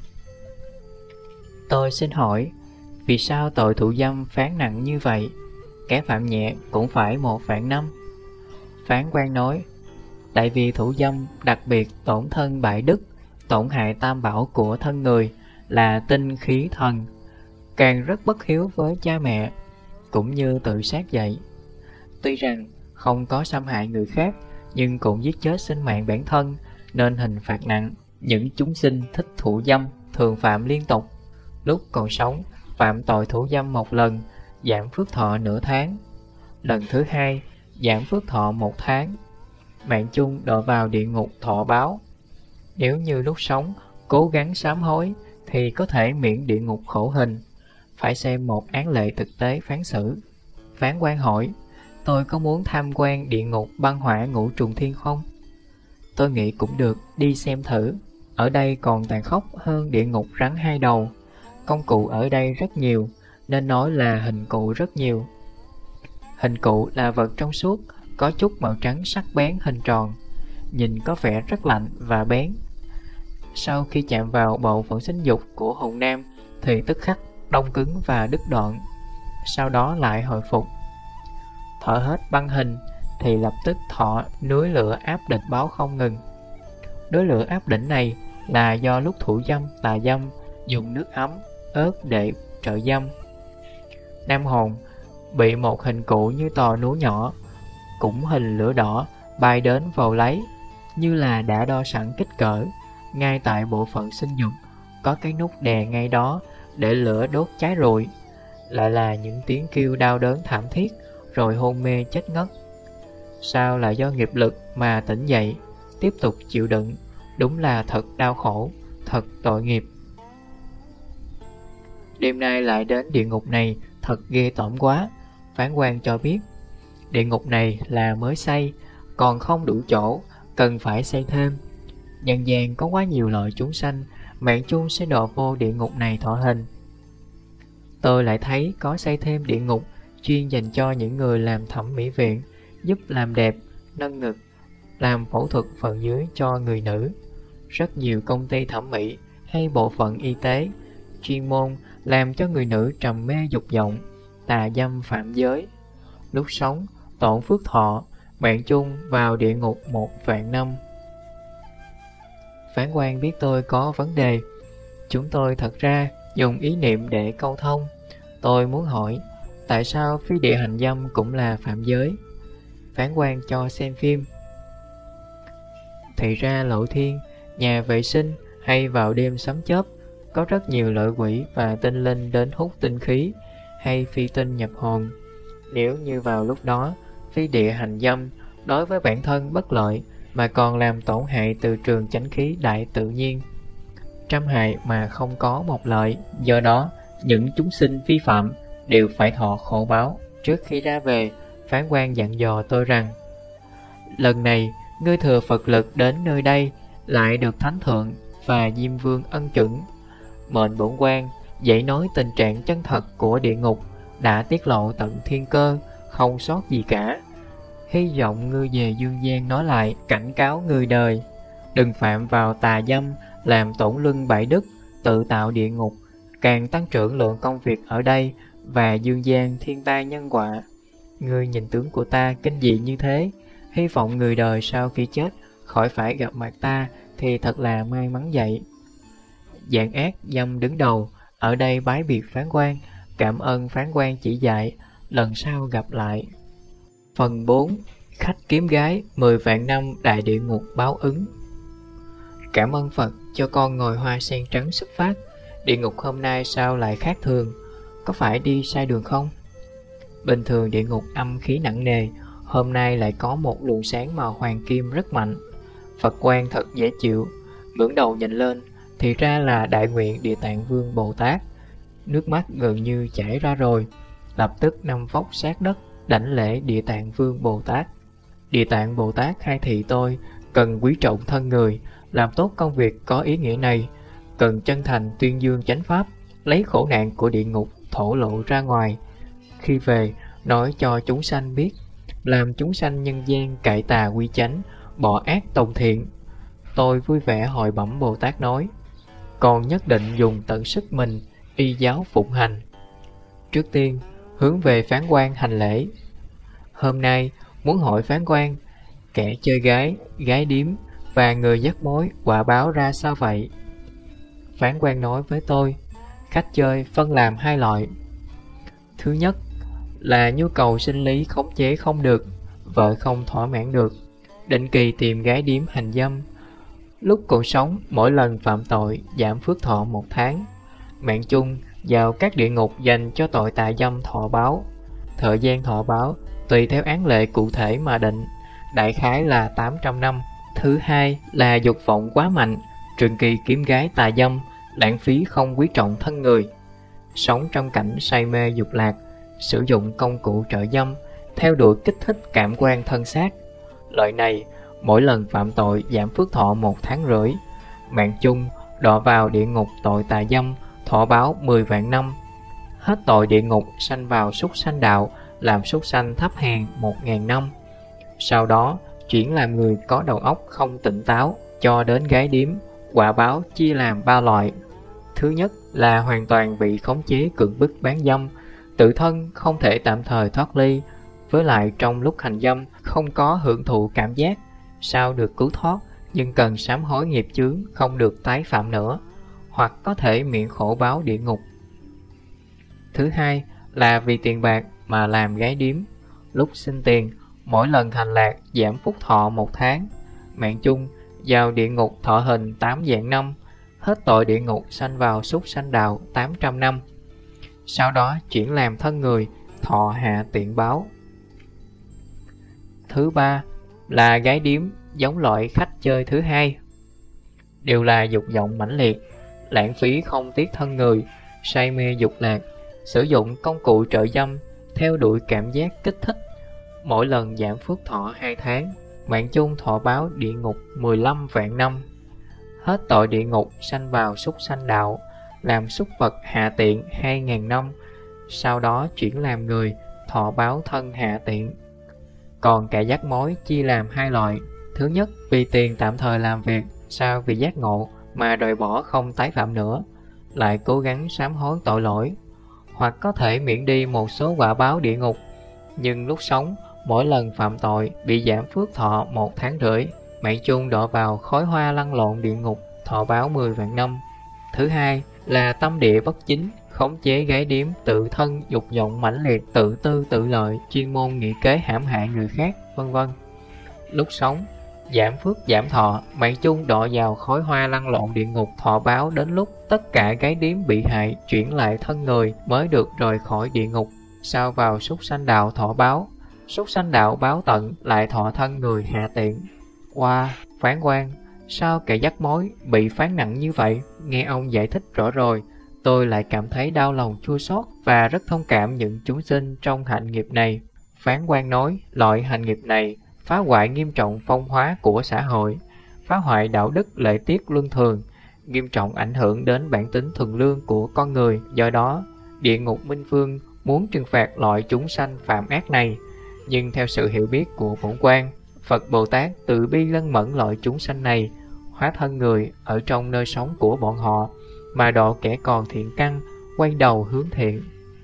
Tôi xin hỏi, vì sao tội thủ dâm phán nặng như vậy? Kẻ phạm nhẹ cũng phải một vạn năm. Phán quan nói, tại vì thủ dâm đặc biệt tổn thân bại đức, tổn hại tam bảo của thân người là tinh khí thần, càng rất bất hiếu với cha mẹ, cũng như tự sát dạy. Tuy rằng không có xâm hại người khác, nhưng cũng giết chết sinh mạng bản thân, nên hình phạt nặng. Những chúng sinh thích thủ dâm thường phạm liên tục. Lúc còn sống, phạm tội thủ dâm một lần, giảm phước thọ nửa tháng. Lần thứ hai, giảm phước thọ một tháng. Mạng chung đọa vào địa ngục thọ báo. Nếu như lúc sống cố gắng sám hối thì có thể miễn địa ngục khổ hình. Phải xem một án lệ thực tế phán xử. Phán quan hỏi, tôi có muốn tham quan địa ngục băng hỏa ngũ trùng thiên không? Tôi nghĩ cũng được, đi xem thử. Ở đây còn tàn khốc hơn địa ngục rắn hai đầu. Công cụ ở đây rất nhiều, nên nói là hình cụ rất nhiều. Hình cụ là vật trong suốt, có chút màu trắng sắc bén hình tròn, nhìn có vẻ rất lạnh và bén. Sau khi chạm vào bộ phận sinh dục của hồn nam thì tức khắc đông cứng và đứt đoạn, sau đó lại hồi phục. Thở hết băng hình thì lập tức thọ núi lửa áp địch báo không ngừng. Núi lửa áp đỉnh này là do lúc thủ dâm tà dâm dùng nước ấm, ớt để trợ dâm. Nam hồn bị một hình cụ như tòa núi nhỏ, cũng hình lửa đỏ bay đến vào lấy, như là đã đo sẵn kích cỡ. Ngay tại bộ phận sinh dục có cái nút đè ngay đó để lửa đốt cháy rụi. Lại là những tiếng kêu đau đớn thảm thiết, rồi hôn mê chết ngất. Sao là do nghiệp lực mà tỉnh dậy, tiếp tục chịu đựng. Đúng là thật đau khổ, thật tội nghiệp. Đêm nay lại đến địa ngục này, thật ghê tởm quá. Phán quan cho biết, địa ngục này là mới xây, còn không đủ chỗ, cần phải xây thêm. Nhân gian có quá nhiều loại chúng sanh, mạng chung sẽ đọa vô địa ngục này thọ hình. Tôi lại thấy có xây thêm địa ngục chuyên dành cho những người làm thẩm mỹ viện, giúp làm đẹp, nâng ngực, làm phẫu thuật phần dưới cho người nữ. Rất nhiều công ty thẩm mỹ hay bộ phận y tế chuyên môn làm cho người nữ trầm mê dục vọng, tà dâm phạm giới. Lúc sống tổn phước thọ, mạng chung vào địa ngục một vạn năm. Phán quan biết tôi có vấn đề. Chúng tôi thật ra dùng ý niệm để câu thông. Tôi muốn hỏi, tại sao phi địa hành dâm cũng là phạm giới? Phán quan cho xem phim. Thì ra lộ thiên, nhà vệ sinh hay vào đêm sấm chớp, có rất nhiều lợi quỷ và tinh linh đến hút tinh khí hay phi tinh nhập hồn. Nếu như vào lúc đó phi địa hành dâm, đối với bản thân bất lợi mà còn làm tổn hại từ trường chánh khí đại tự nhiên, trăm hại mà không có một lợi. Do đó những chúng sinh vi phạm đều phải thọ khổ báo. Trước khi ra về, phán quan dặn dò tôi rằng, lần này ngươi thừa Phật lực đến nơi đây, lại được Thánh Thượng và Diêm Vương ân chuẩn. Mệnh bổn quan dạy nói tình trạng chân thật của địa ngục đã tiết lộ tận thiên cơ, không sót gì cả. Hy vọng ngươi về dương gian nói lại, cảnh cáo người đời, đừng phạm vào tà dâm, làm tổn luân bại đức, tự tạo địa ngục, càng tăng trưởng lượng công việc ở đây và dương gian thiên tai nhân quả. Ngươi nhìn tướng của ta kinh dị như thế, hy vọng người đời sau khi chết khỏi phải gặp mặt ta thì thật là may mắn vậy. Dạng ác dâm đứng đầu ở đây bái biệt phán quan, cảm ơn phán quan chỉ dạy, lần sau gặp lại. Phần bốn. Khách kiếm gái mười vạn năm đại địa ngục báo ứng. Cảm ơn Phật cho con ngồi hoa sen trắng xuất phát. Địa ngục hôm nay sao lại khác thường? Có phải đi sai đường không? Bình thường địa ngục âm khí nặng nề, hôm nay lại có một luồng sáng màu hoàng kim rất mạnh. Phật quang thật dễ chịu, ngẩng đầu nhìn lên, thì ra là Đại Nguyện Địa Tạng Vương Bồ Tát. Nước mắt gần như chảy ra rồi, lập tức nằm vóc sát đất, đảnh lễ Địa Tạng Vương Bồ Tát. Địa Tạng Bồ Tát khai thị tôi cần quý trọng thân người, làm tốt công việc có ý nghĩa này, cần chân thành tuyên dương chánh pháp, lấy khổ nạn của địa ngục thổ lộ ra ngoài. Khi về, nói cho chúng sanh biết, làm chúng sanh nhân gian cải tà quy chánh, bỏ ác tòng thiện. Tôi vui vẻ hỏi bẩm Bồ Tát nói, còn nhất định dùng tận sức mình, y giáo phụng hành. Trước tiên, hướng về Phán Quan hành lễ. Hôm nay, muốn hỏi Phán Quan, kẻ chơi gái, gái điếm và người dắt mối quả báo ra sao vậy? Phán Quan nói với tôi, khách chơi phân làm hai loại. Thứ nhất là nhu cầu sinh lý khống chế không được, vợ không thỏa mãn được, định kỳ tìm gái điếm hành dâm. Lúc còn sống, mỗi lần phạm tội giảm phước thọ một tháng. Mạng chung vào các địa ngục dành cho tội tà dâm thọ báo. Thời gian thọ báo tùy theo án lệ cụ thể mà định, đại khái là tám trăm năm. Thứ hai là dục vọng quá mạnh, trường kỳ kiếm gái tà dâm, lãng phí không quý trọng thân người. Sống trong cảnh say mê dục lạc, sử dụng công cụ trợ dâm, theo đuổi kích thích cảm quan thân xác. Loại này, mỗi lần phạm tội giảm phước thọ một tháng rưỡi. Mạng chung đọa vào địa ngục tội tà dâm, thọ báo mười vạn năm. Hết tội địa ngục sanh vào súc sanh đạo, làm súc sanh thấp hèn một ngàn năm. Sau đó chuyển làm người có đầu óc không tỉnh táo, cho đến gái điếm. Quả báo chia làm ba loại. Thứ nhất là hoàn toàn bị khống chế cưỡng bức bán dâm, tự thân không thể tạm thời thoát ly, với lại trong lúc hành dâm không có hưởng thụ cảm giác, sao được cứu thoát, nhưng cần sám hối nghiệp chướng, không được tái phạm nữa, hoặc có thể miễn khổ báo địa ngục. Thứ hai là vì tiền bạc mà làm gái điếm. Lúc xin tiền, mỗi lần hành lạc giảm phúc thọ một tháng. Mạng chung vào địa ngục thọ hình tám vạn năm, hết tội địa ngục sanh vào súc sanh đạo tám trăm năm. Sau đó chuyển làm thân người, thọ hạ tiện báo. Thứ ba là gái điếm, giống loại khách chơi thứ hai. Đều là dục vọng mãnh liệt, lãng phí không tiếc thân người, say mê dục lạc, sử dụng công cụ trợ dâm, theo đuổi cảm giác kích thích. Mỗi lần giảm phước thọ hai tháng, mạng chung thọ báo địa ngục mười lăm vạn năm. Hết tội địa ngục sanh vào súc sanh đạo, làm súc vật hạ tiện hai ngàn năm. Sau đó chuyển làm người, thọ báo thân hạ tiện. Còn kẻ dắt mối chia làm hai loại. Thứ nhất vì tiền tạm thời làm việc, sau vì giác ngộ mà đòi bỏ không tái phạm nữa, lại cố gắng sám hối tội lỗi, hoặc có thể miễn đi một số quả báo địa ngục, nhưng lúc sống mỗi lần phạm tội bị giảm phước thọ một tháng rưỡi. Mạng chung đọa vào khói hoa lăn lộn địa ngục, thọ báo mười vạn năm. Thứ hai là tâm địa bất chính, khống chế gái điếm, tự thân dục vọng mãnh liệt, tự tư tự lợi, chuyên môn nghị kế hãm hại người khác, vân vân. Lúc sống giảm phước giảm thọ, mạng chung đọa vào khói hoa lăn lộn địa ngục, thọ báo đến lúc tất cả gái điếm bị hại chuyển lại thân người mới được rời khỏi địa ngục. Sau vào súc sanh đạo thọ báo, súc sanh đạo báo tận lại thọ thân người hạ tiện. Qua wow, Phán Quan, sao kẻ dắt mối bị phán nặng như vậy? Nghe ông giải thích rõ rồi, tôi lại cảm thấy đau lòng chua xót và rất thông cảm những chúng sinh trong hạnh nghiệp này. Phán Quan nói, loại hành nghiệp này phá hoại nghiêm trọng phong hóa của xã hội, phá hoại đạo đức lễ tiết luân thường, nghiêm trọng ảnh hưởng đến bản tính thuần lương của con người. Do đó, địa ngục Minh Vương muốn trừng phạt loại chúng sanh phạm ác này. Nhưng theo sự hiểu biết của bổn quan, Phật Bồ Tát từ bi lân mẫn loại chúng sanh này, hóa thân người ở trong nơi sống của bọn họ, mà độ kẻ còn thiện căn, quay đầu hướng thiện.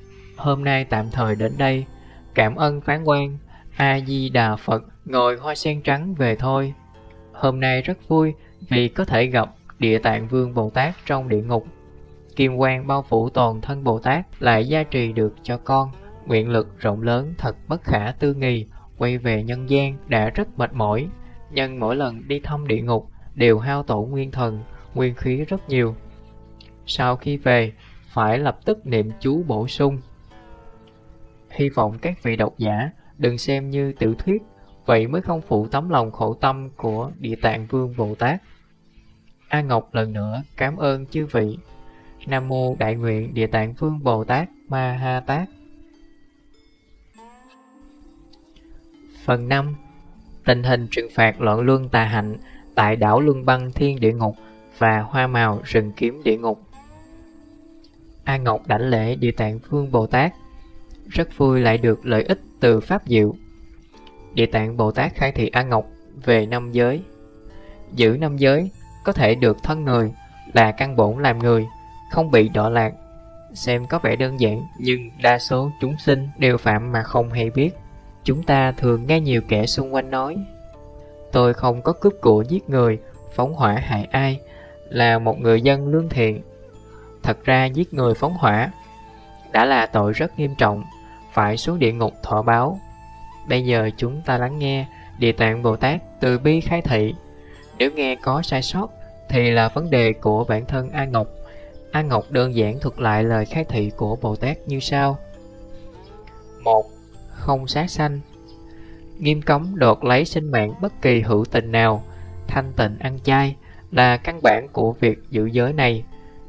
Hôm nay tạm thời đến đây, cảm ơn Phán Quan. A-di-đà Phật. Ngồi hoa sen trắng về thôi. Hôm nay rất vui vì có thể gặp Địa Tạng Vương Bồ Tát trong địa ngục. Kim quang bao phủ toàn thân Bồ Tát lại gia trì được cho con. Nguyện lực rộng lớn thật bất khả tư nghì. Quay về nhân gian đã rất mệt mỏi, nhưng mỗi lần đi thăm địa ngục đều hao tổn nguyên thần, nguyên khí rất nhiều. Sau khi về phải lập tức niệm chú bổ sung. Hy vọng các vị độc giả đừng xem như tiểu thuyết, vậy mới không phụ tấm lòng khổ tâm của Địa Tạng Vương Bồ Tát. A Ngọc lần nữa cảm ơn chư vị. Nam Mô Đại Nguyện Địa Tạng Vương Bồ Tát Ma Ha Tát. Phần năm. Tình hình trừng phạt loạn luân tà hạnh tại đảo Luân Băng Thiên Địa Ngục và Hoa Màu Rừng Kiếm Địa Ngục. A Ngọc đảnh lễ Địa Tạng Vương Bồ Tát, rất vui lại được lợi ích từ pháp diệu. Địa Tạng Bồ Tát khai thị A Ngọc về năm giới. Giữ năm giới có thể được thân người, là căn bổn làm người, không bị đọa lạc. Xem có vẻ đơn giản, nhưng đa số chúng sinh đều phạm mà không hay biết. Chúng ta thường nghe nhiều kẻ xung quanh nói: tôi không có cướp của giết người, phóng hỏa hại ai, là một người dân lương thiện. Thật ra giết người phóng hỏa đã là tội rất nghiêm trọng, phải xuống địa ngục thọ báo. Bây giờ chúng ta lắng nghe Địa Tạng Bồ Tát từ bi khai thị. Nếu nghe có sai sót thì là vấn đề của bản thân A Ngọc. A Ngọc đơn giản thuật lại lời khai thị của Bồ Tát như sau. Một. Không sát sanh. Nghiêm cấm đoạt lấy sinh mạng bất kỳ hữu tình nào. Thanh tịnh ăn chay là căn bản của việc giữ giới này.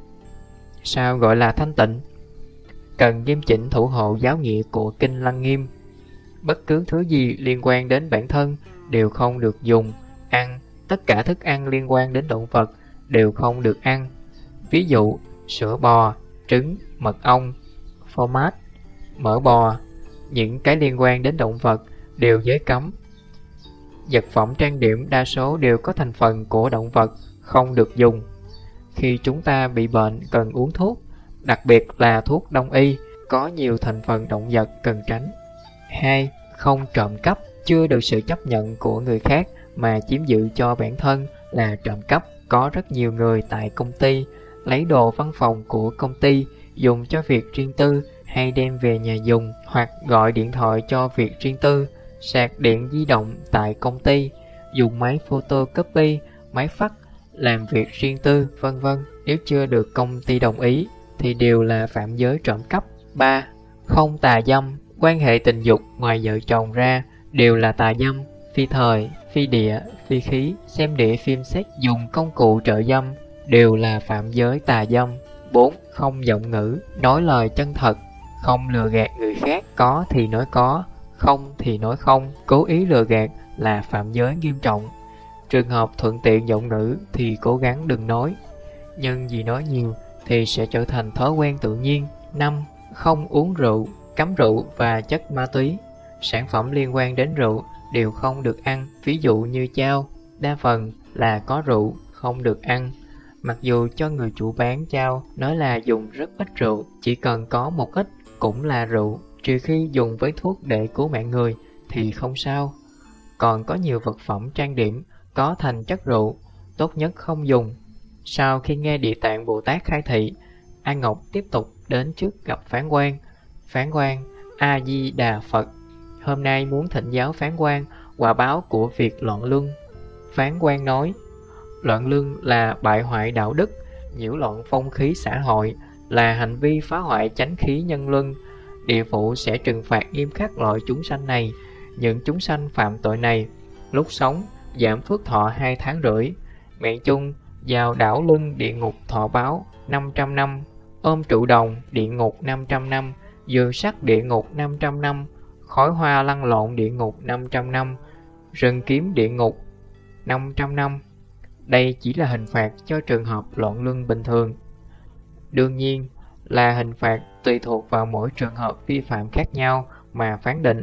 Sao gọi là thanh tịnh? Cần nghiêm chỉnh thủ hộ giáo nghĩa của Kinh Lăng Nghiêm. Bất cứ thứ gì liên quan đến bản thân đều không được dùng, ăn. Tất cả thức ăn liên quan đến động vật đều không được ăn. Ví dụ, sữa bò, trứng, mật ong, phô mát, mỡ bò. Những cái liên quan đến động vật đều giới cấm. Vật phẩm trang điểm đa số đều có thành phần của động vật, không được dùng. Khi chúng ta bị bệnh cần uống thuốc, đặc biệt là thuốc đông y, có nhiều thành phần động vật cần tránh. Hai. Không trộm cắp. Chưa được sự chấp nhận của người khác mà chiếm giữ cho bản thân là trộm cắp. Có rất nhiều người tại công ty lấy đồ văn phòng của công ty dùng cho việc riêng tư hay đem về nhà dùng, hoặc gọi điện thoại cho việc riêng tư, sạc điện di động tại công ty, dùng máy photocopy, máy fax làm việc riêng tư, vân vân. Nếu chưa được công ty đồng ý thì đều là phạm giới trộm cắp. Ba. Không tà dâm. Quan hệ tình dục ngoài vợ chồng ra đều là tà dâm, phi thời, phi địa, phi khí. Xem đĩa phim sex, dùng công cụ trợ dâm đều là phạm giới tà dâm. Bốn. Không giọng ngữ. Nói lời chân thật, không lừa gạt người khác. Có thì nói có, không thì nói không. Cố ý lừa gạt là phạm giới nghiêm trọng. Trường hợp thuận tiện giọng ngữ thì cố gắng đừng nói, nhưng vì nói nhiều thì sẽ trở thành thói quen tự nhiên. Năm. Không uống rượu. Cấm rượu và chất ma túy. Sản phẩm liên quan đến rượu đều không được ăn. Ví dụ như chao, đa phần là có rượu, không được ăn. Mặc dù cho người chủ bán chao nói là dùng rất ít rượu, chỉ cần có một ít cũng là rượu, trừ khi dùng với thuốc để cứu mạng người thì không sao. Còn có nhiều vật phẩm trang điểm có thành chất rượu, tốt nhất không dùng. Sau khi nghe Địa Tạng Bồ Tát khai thị, A Ngọc tiếp tục đến trước gặp Phán Quan. Phán Quan: A Di Đà Phật, hôm nay muốn thỉnh giáo Phán Quan quả báo của việc loạn luân. Phán Quan nói: loạn luân là bại hoại đạo đức, nhiễu loạn phong khí xã hội, là hành vi phá hoại chánh khí nhân luân. Địa phủ sẽ trừng phạt nghiêm khắc loại chúng sanh này. Những chúng sanh phạm tội này lúc sống giảm phước thọ hai tháng rưỡi, mẹ chung vào đảo luân địa ngục thọ báo năm trăm năm, ôm trụ đồng địa ngục năm trăm năm, dừa sắt địa ngục năm trăm năm, khói hoa lăn lộn địa ngục năm trăm năm, rừng kiếm địa ngục năm trăm năm. Đây chỉ là hình phạt cho trường hợp loạn luân bình thường. Đương nhiên là hình phạt tùy thuộc vào mỗi trường hợp vi phạm khác nhau mà phán định.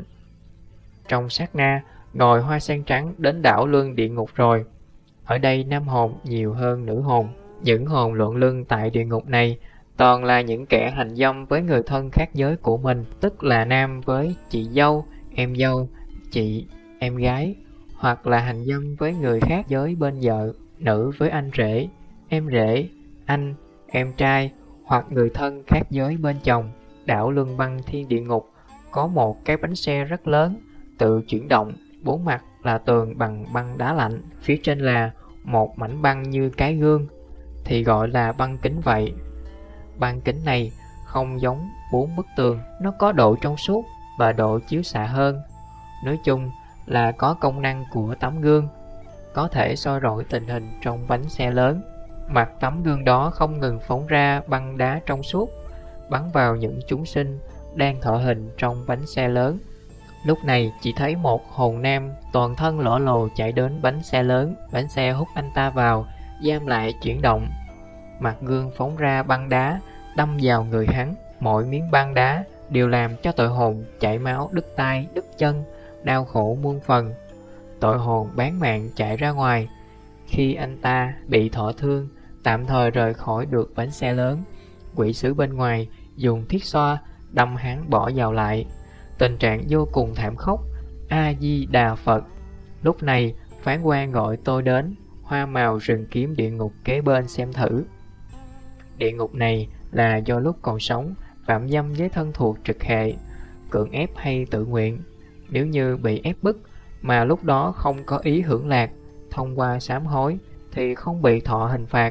Trong sát na ngồi hoa sen trắng đến đảo luân địa ngục rồi. Ở đây nam hồn nhiều hơn nữ hồn. Những hồn loạn luân tại địa ngục này toàn là những kẻ hành dâm với người thân khác giới của mình, tức là nam với chị dâu, em dâu, chị, em gái, hoặc là hành dâm với người khác giới bên vợ, nữ với anh rể, em rể, anh, em trai, hoặc người thân khác giới bên chồng. Đảo Luân Băng Thiên Địa Ngục có một cái bánh xe rất lớn, tự chuyển động, bốn mặt là tường bằng băng đá lạnh, phía trên là một mảnh băng như cái gương, thì gọi là băng kính vậy. Băng kính này không giống bốn bức tường, nó có độ trong suốt, và độ chiếu xạ hơn. Nói chung là có công năng của tấm gương, có thể soi rọi tình hình trong bánh xe lớn. Mặt tấm gương đó không ngừng phóng ra băng đá trong suốt, bắn vào những chúng sinh đang thọ hình trong bánh xe lớn. Lúc này chỉ thấy một hồn nam toàn thân lõ lồ chạy đến bánh xe lớn. Bánh xe hút anh ta vào, giam lại chuyển động. Mặt gương phóng ra băng đá, đâm vào người hắn. Mỗi miếng băng đá đều làm cho tội hồn chảy máu đứt tay, đứt chân, đau khổ muôn phần. Tội hồn bán mạng chạy ra ngoài. Khi anh ta bị thọ thương, tạm thời rời khỏi được bánh xe lớn, quỷ sứ bên ngoài dùng thiết xoa đâm hắn bỏ vào lại. Tình trạng vô cùng thảm khốc. A-di-đà Phật. Lúc này phán quan gọi tôi đến hoa màu rừng kiếm địa ngục kế bên xem thử. Địa ngục này là do lúc còn sống phạm dâm với thân thuộc trực hệ, cưỡng ép hay tự nguyện. Nếu như bị ép bức mà lúc đó không có ý hưởng lạc, thông qua sám hối thì không bị thọ hình phạt.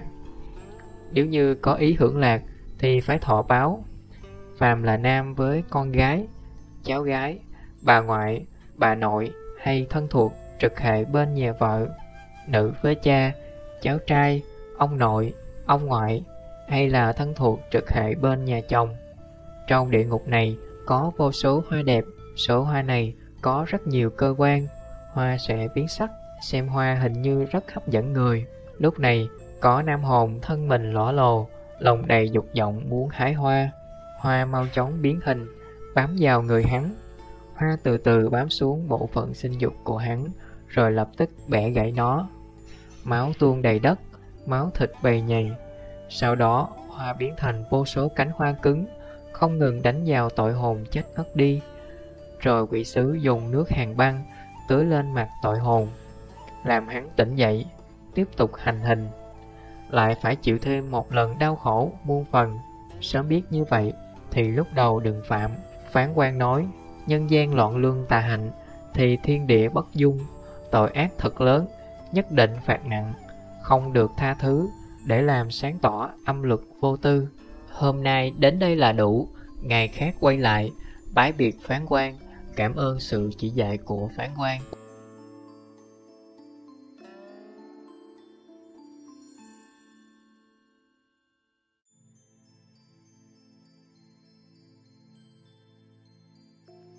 Nếu như có ý hưởng lạc thì phải thọ báo. Phàm là nam với con gái, cháu gái, bà ngoại, bà nội hay thân thuộc trực hệ bên nhà vợ, nữ với cha, cháu trai, ông nội, ông ngoại hay là thân thuộc trực hệ bên nhà chồng. Trong địa ngục này có vô số hoa đẹp, số hoa này có rất nhiều cơ quan, hoa sẽ biến sắc, xem hoa hình như rất hấp dẫn người. Lúc này có nam hồn thân mình lõ lồ, lòng đầy dục vọng muốn hái hoa. Hoa mau chóng biến hình, bám vào người hắn. Hoa từ từ bám xuống bộ phận sinh dục của hắn, rồi lập tức bẻ gãy nó. Máu tuôn đầy đất, máu thịt bầy nhầy. Sau đó hoa biến thành vô số cánh hoa cứng, không ngừng đánh vào tội hồn chết ngất đi. Rồi quỷ sứ dùng nước hàn băng tưới lên mặt tội hồn, làm hắn tỉnh dậy, tiếp tục hành hình. Lại phải chịu thêm một lần đau khổ muôn phần. Sớm biết như vậy thì lúc đầu đừng phạm. Phán quan nói, nhân gian loạn lương tà hạnh thì thiên địa bất dung, tội ác thật lớn, nhất định phạt nặng, không được tha thứ, để làm sáng tỏ âm luật vô tư. Hôm nay đến đây là đủ, ngày khác quay lại. Bái biệt phán quan, cảm ơn sự chỉ dạy của phán quan.